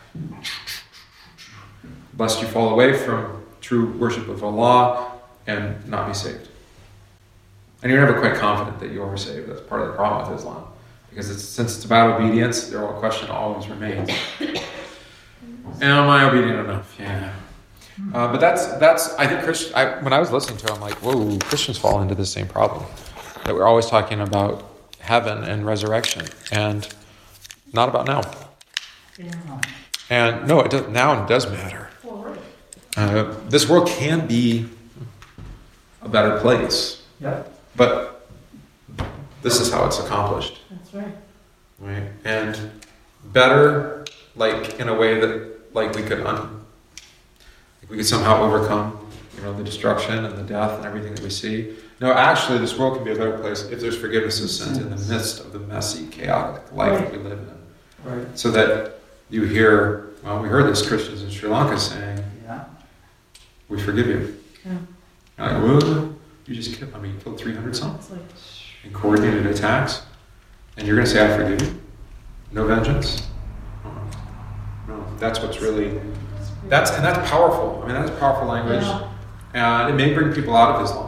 Lest you fall away from true worship of Allah and not be saved. And you're never quite confident that you are saved. That's part of the problem with Islam. Because since it's about obedience, the question always remains. Am I obedient enough? Yeah. But that's I think when I was listening to it, I'm like, whoa, Christians fall into the same problem. That we're always talking about heaven and resurrection and not about now. And no, now it does matter. This world can be a better place. But this is how it's accomplished. That's right. Right? And better, like in a way that like we could somehow overcome, the destruction and the death and everything that we see. No, actually, this world can be a better place if there's forgiveness of sins in the midst of the messy, chaotic life that we live in. Right. So that you hear, we heard this Christians in Sri Lanka saying, we forgive you. Yeah. Like, whoa, you just killed 300 something in coordinated attacks, and you're going to say, I forgive you? No vengeance? No, that's what's really, that's powerful. That's powerful language. Yeah. And it may bring people out of Islam.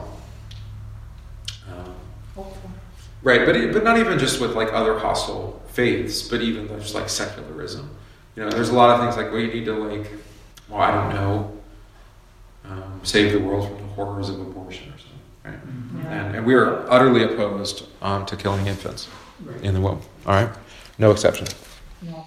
Right, but not even just with like other hostile faiths, but even just like secularism. There's a lot of things like, you need to I don't know, save the world from the horrors of abortion or something, right? Yeah. And we are utterly opposed to killing infants in the womb. All right, no exception. No.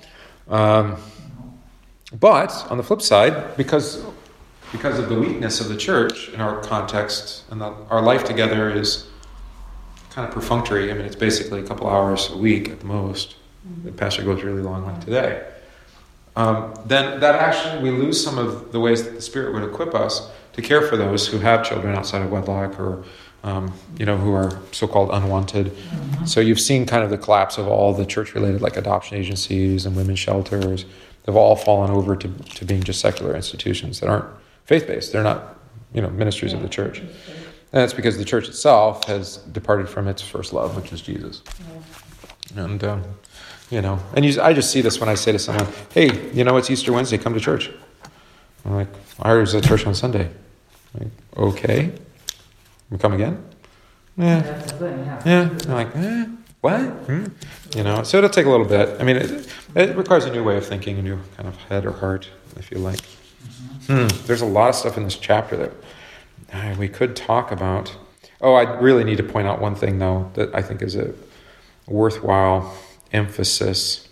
But on the flip side, because of the weakness of the church in our context, and our life together is kind of perfunctory. It's basically a couple hours a week at the most. The pastor goes really long like today. Then that actually, we lose some of the ways that the Spirit would equip us to care for those who have children outside of wedlock or, who are so-called unwanted. Mm-hmm. So you've seen kind of the collapse of all the church-related adoption agencies and women's shelters. They've all fallen over to being just secular institutions that aren't faith-based. They're not, ministries of the church. And that's because the church itself has departed from its first love, which is Jesus. Yeah. And, I just see this when I say to someone, hey, it's Easter Wednesday, come to church. I'm like, I heard it was at church on Sunday. I'm like, okay. We come again? Yeah. That's the thing, Yeah. I'm like, what? So it'll take a little bit. It requires a new way of thinking, a new kind of head or heart, if you like. There's a lot of stuff in this chapter that we could talk about. Oh, I really need to point out one thing, though, that I think is a worthwhile emphasis.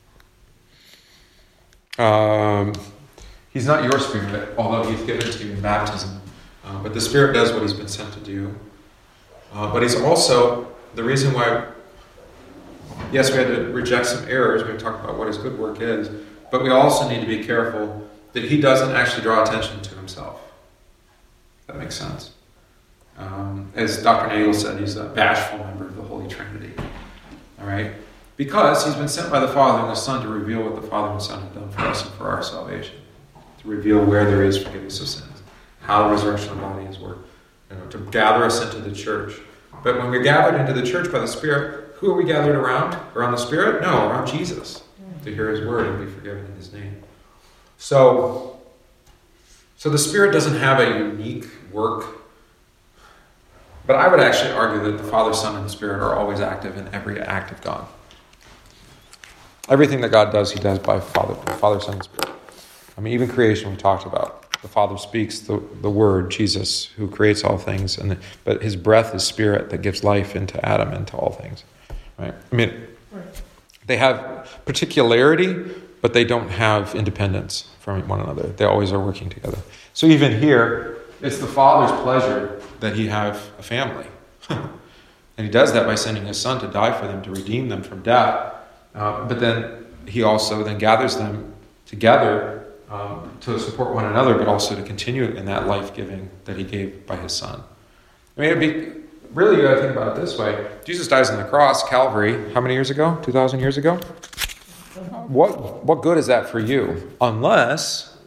He's not your Spirit, although he's given to you in baptism. But the Spirit does what he's been sent to do. But he's also the reason why, yes, we had to reject some errors. We talked about what his good work is. But we also need to be careful that he doesn't actually draw attention to himself. That makes sense. As Dr. Nagel said, he's a bashful member of the Holy Trinity. All right? Because he's been sent by the Father and the Son to reveal what the Father and Son have done for us and for our salvation. To reveal where there is forgiveness of sins. How the resurrection of the body is worked. To gather us into the church. But when we're gathered into the church by the Spirit, who are we gathered around? Around the Spirit? No, around Jesus. To hear his word and be forgiven in his name. So the Spirit doesn't have a unique work. But I would actually argue that the Father, Son, and the Spirit are always active in every act of God. Everything that God does, he does by Father, Son, and Spirit. Even creation we talked about. The Father speaks the Word, Jesus, who creates all things. But his breath is Spirit that gives life into Adam and to all things. Right? They have particularity, but they don't have independence from one another. They always are working together. So even here, it's the Father's pleasure that he have a family. And he does that by sending his Son to die for them, to redeem them from death. But then he also then gathers them together to support one another, but also to continue in that life-giving that he gave by his Son. I mean, it'd be really, you got to think about it this way. Jesus dies on the cross, Calvary, how many years ago? 2,000 years ago? What good is that for you? Unless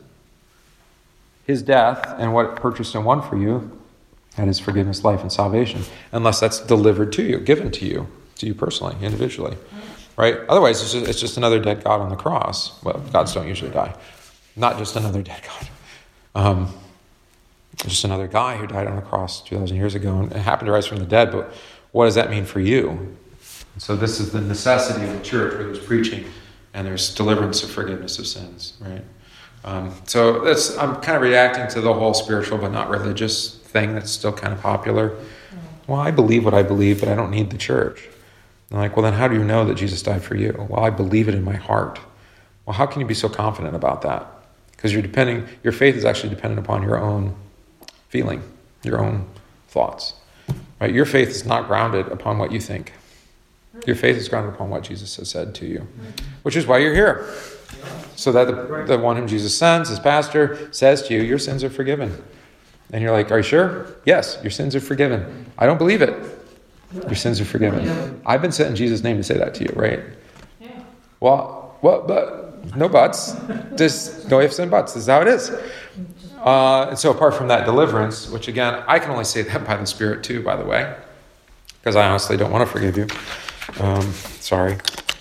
his death and what it purchased and won for you, that is forgiveness, life, and salvation. Unless that's delivered to you, given to you personally, individually. Right? Otherwise, it's just another dead God on the cross. Well, gods don't usually die. Not just another dead God. Just another guy who died on the cross 2,000 years ago and happened to rise from the dead. But what does that mean for you? And so this is the necessity of the church, where there's preaching and there's deliverance of forgiveness of sins. Right? So I'm kind of reacting to the whole spiritual but not religious thing that's still kind of popular. Well, I believe what I believe, but I don't need the church. And I'm like, well, then how do you know that Jesus died for you? Well, I believe it in my heart. Well, how can you be so confident about that? Because your faith is actually dependent upon your own feeling, your own thoughts. Right? Your faith is not grounded upon what you think. Your faith is grounded upon what Jesus has said to you, which is why you're here. So that the one whom Jesus sends, his pastor, says to you, your sins are forgiven. And you're like, are you sure? Yes, your sins are forgiven. I don't believe it. Your sins are forgiven. I've been sent in Jesus' name to say that to you, right? Yeah. Well, but no buts. There's no ifs and buts. This is how it is. And so apart from that deliverance, which again, I can only say that by the Spirit too, by the way, because I honestly don't want to forgive you. Sorry.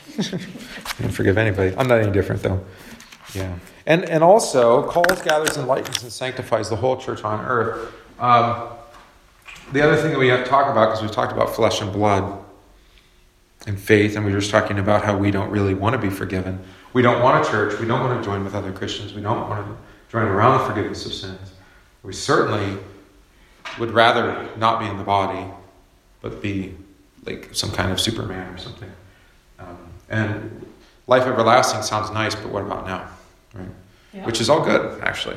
I don't forgive anybody. I'm not any different though. Yeah. And also, calls, gathers, enlightens, and sanctifies the whole church on earth. The other thing that we have to talk about, because we've talked about flesh and blood and faith, and we were just talking about how we don't really want to be forgiven. We don't want a church. We don't want to join with other Christians. We don't want to join around the forgiveness of sins. We certainly would rather not be in the body, but be like some kind of Superman or something. And life everlasting sounds nice, but what about now? Right? Yeah. Which is all good, actually.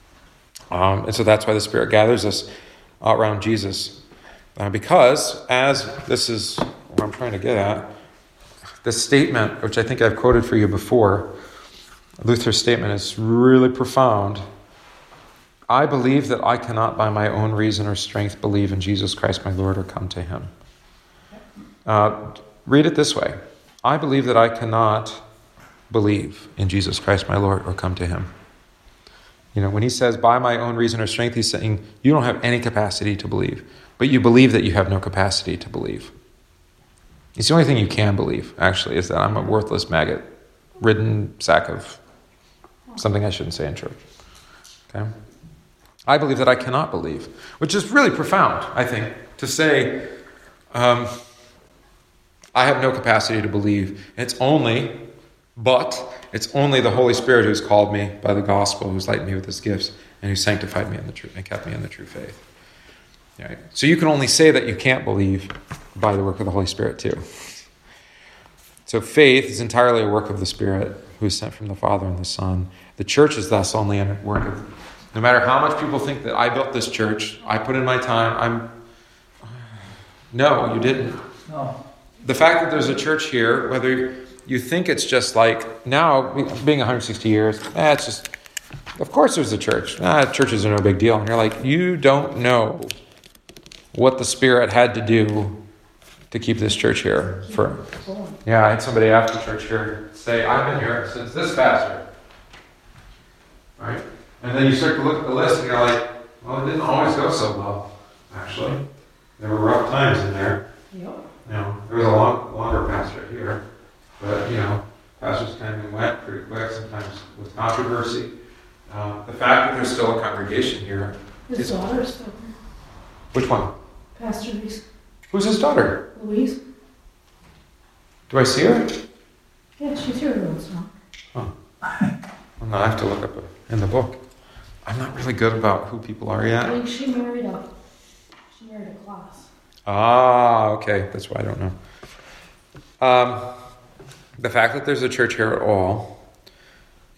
And so that's why the Spirit gathers us around Jesus. Because, as this is what I'm trying to get at, this statement, which I think I've quoted for you before, Luther's statement is really profound. I believe that I cannot by my own reason or strength believe in Jesus Christ my Lord or come to him. Read it this way. I believe that I cannot believe in Jesus Christ my Lord or come to him. You know, when he says by my own reason or strength, he's saying you don't have any capacity to believe, but you believe that you have no capacity to believe. It's the only thing you can believe, actually, is that I'm a worthless, maggot-ridden sack of something I shouldn't say in church. Okay? I believe that I cannot believe, which is really profound, I think, to say I have no capacity to believe. It's only the Holy Spirit who's called me by the gospel, who's lightened me with his gifts, and who sanctified me in the truth and kept me in the true faith. Right? So you can only say that you can't believe by the work of the Holy Spirit too. So faith is entirely a work of the Spirit who is sent from the Father and the Son. The church is thus only a work of, no matter how much people think that I built this church, I put in my time, no, you didn't. No. The fact that there's a church here, whether you think it's just like, now, being 160 years, it's just, of course there's a church. Churches are no big deal. And you're like, you don't know what the Spirit had to do to keep this church here. I had somebody after church here say, I've been here since this pastor. Right? And then you start to look at the list and you're like, well, it didn't always go so well, actually. There were rough times in there. Yep. You know, there was a longer pastor here. But, pastors came and went pretty quick, sometimes with controversy. The fact that there's still a congregation here. His daughter's still here. Which one? Pastor Reese. Who's his daughter? Louise. Do I see her? Yeah, she's here once now. Oh. Well, no, I have to look up in the book. I'm not really good about who people are yet. I think she married a class. Ah, okay. That's why I don't know. The fact that there's a church here at all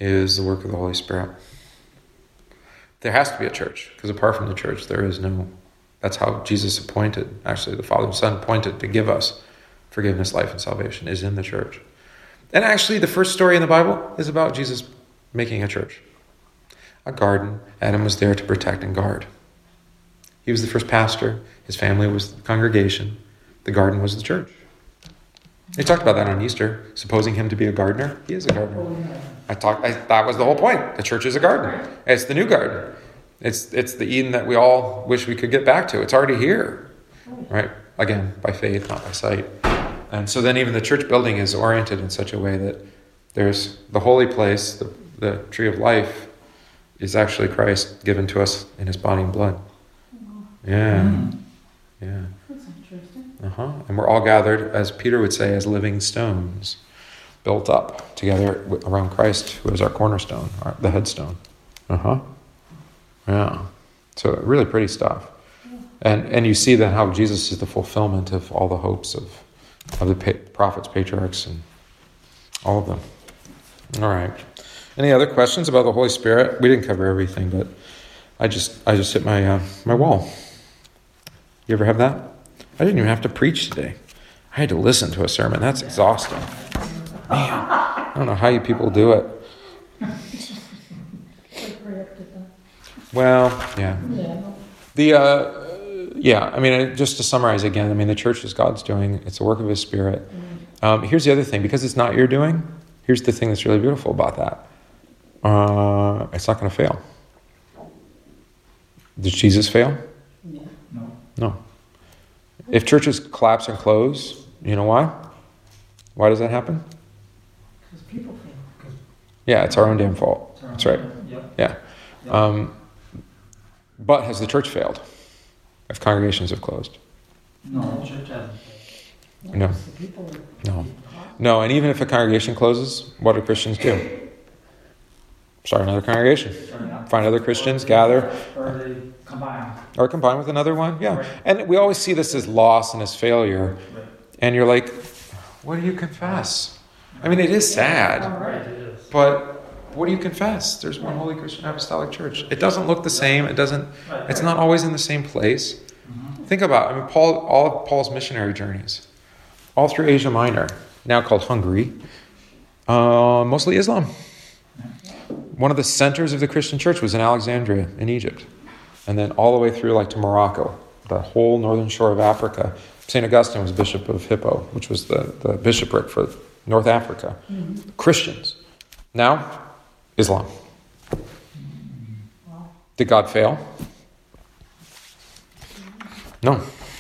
is the work of the Holy Spirit. There has to be a church, because apart from the church, there is no... That's how Jesus appointed, actually the Father and Son appointed to give us forgiveness, life, and salvation, is in the church. And actually, the first story in the Bible is about Jesus making a church. A garden. Adam was there to protect and guard. He was the first pastor. His family was the congregation. The garden was the church. They talked about that on Easter, supposing him to be a gardener. He is a gardener. That was the whole point. The church is a garden. It's the new garden. It's the Eden that we all wish we could get back to. It's already here, right? Again, by faith, not by sight. And so then even the church building is oriented in such a way that there's the holy place, the tree of life, is actually Christ given to us in his body and blood. Yeah. Yeah. That's interesting. And we're all gathered, as Peter would say, as living stones, built up together around Christ, who is our cornerstone, the headstone. Yeah. So really pretty stuff. And you see then how Jesus is the fulfillment of all the hopes of the prophets, patriarchs, and all of them. All right. Any other questions about the Holy Spirit? We didn't cover everything, but I just hit my wall. You ever have that? I didn't even have to preach today. I had to listen to a sermon. That's exhausting. Man, I don't know how you people do it. Well, yeah. I mean, just to summarize again, I mean, the church is God's doing. It's a work of his Spirit. Here's the other thing. Because it's not your doing, here's the thing that's really beautiful about that. It's not going to fail. Does Jesus fail? No. If churches collapse and close, you know why? Why does that happen? Because people fail. Yeah, it's our own damn fault. That's right. Yeah. But has the church failed? If congregations have closed? No, the church hasn't failed. No. And even if a congregation closes, what do Christians do? Start another congregation. Find other Christians, gather. Or they combine. Or combine with another one, yeah. Right. And we always see this as loss and as failure. Right. And you're like, what do you confess? I mean, it is sad. Right, it is. But what do you confess? There's one Holy Christian Apostolic Church. It doesn't look the same. It's not always in the same place. Think about, all of Paul's missionary journeys, all through Asia Minor, now called Hungary, mostly Islam. One of the centers of the Christian church was in Alexandria in Egypt. And then all the way through to Morocco, the whole northern shore of Africa. St. Augustine was Bishop of Hippo, which was the bishopric for North Africa. Christians. Now, Islam. Did God fail? No.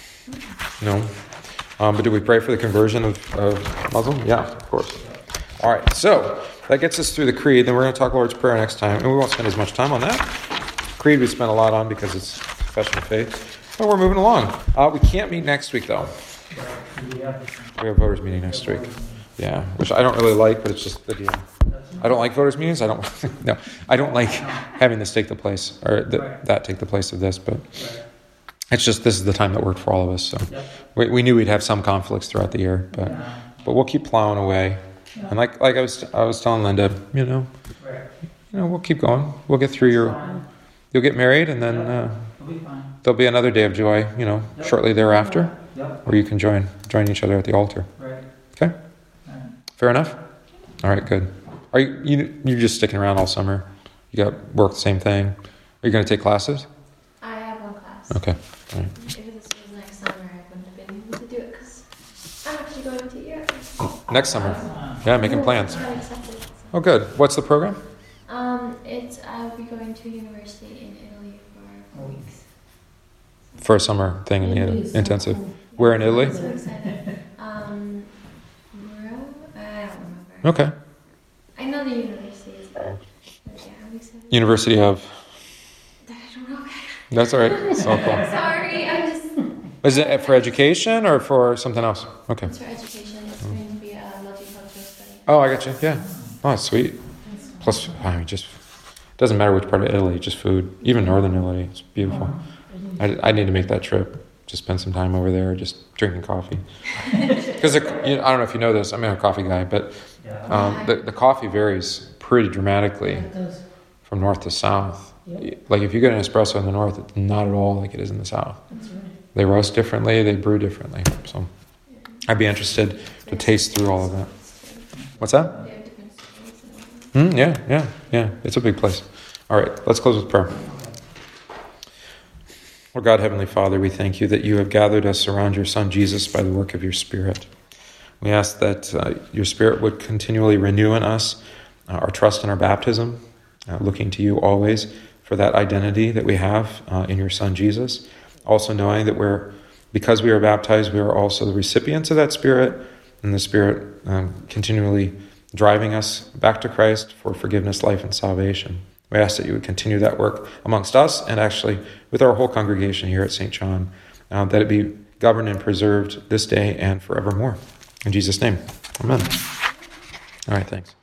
But do we pray for the conversion of Muslim? Yeah, of course. All right, so that gets us through the Creed. Then we're going to talk Lord's Prayer next time. And we won't spend as much time on that. Creed we spent a lot on because it's confession of faith. But we're moving along. We can't meet next week, though. We have voters meeting next week. Yeah, which I don't really like, but it's just the deal. I don't like voters meetings. I don't like having this take the place, or that take the place of this, but it's just, this is the time that worked for all of us. So we knew we'd have some conflicts throughout the year, but we'll keep plowing away. And like I was telling Linda, we'll keep going. We'll get through you'll get married, and then there'll be another day of joy, shortly thereafter, where you can join each other at the altar. Okay? Fair enough? All right, good. Are you're just sticking around all summer? You got work the same thing? Are you going to take classes? I have one class. Okay. All right. If this was next summer, I wouldn't have been able to do it because I'm actually going to Europe. Next summer? Yeah, making plans. I'm accepted. Oh, good. What's the program? I'll be going to university in Italy for 4 weeks. For a summer thing in the intensive. Where in Italy? I'm so excited. Rome? I don't remember. Okay. I know the university is there. Yeah, I'm excited. University of? I don't know. That's all right. So cool. Sorry, I'm just... Is it for education or for something else? Okay. It's for education. It's going to be a multicultural study. Oh, I got you. Yeah. Oh, that's sweet. Plus, just doesn't matter which part of Italy, just food. Even northern Italy, it's beautiful. I need to make that trip. Just spend some time over there, just drinking coffee. Because I don't know if you know this. I'm a coffee guy, but the coffee varies pretty dramatically It does. from north to south. Yep. Like if you get an espresso in the north, it's not at all like it is in the south. That's right. They roast differently, they brew differently. So I'd be interested to taste through all of that. What's that? They have different styles. Yeah. It's a big place. All right, let's close with prayer. Lord God, Heavenly Father, we thank you that you have gathered us around your Son Jesus by the work of your Spirit. We ask that your Spirit would continually renew in us our trust in our baptism, looking to you always for that identity that we have in your Son Jesus. Also knowing that because we are baptized, we are also the recipients of that Spirit, and the Spirit continually driving us back to Christ for forgiveness, life, and salvation. We ask that you would continue that work amongst us and actually with our whole congregation here at St. John, that it be governed and preserved this day and forevermore. In Jesus' name, amen. All right, thanks.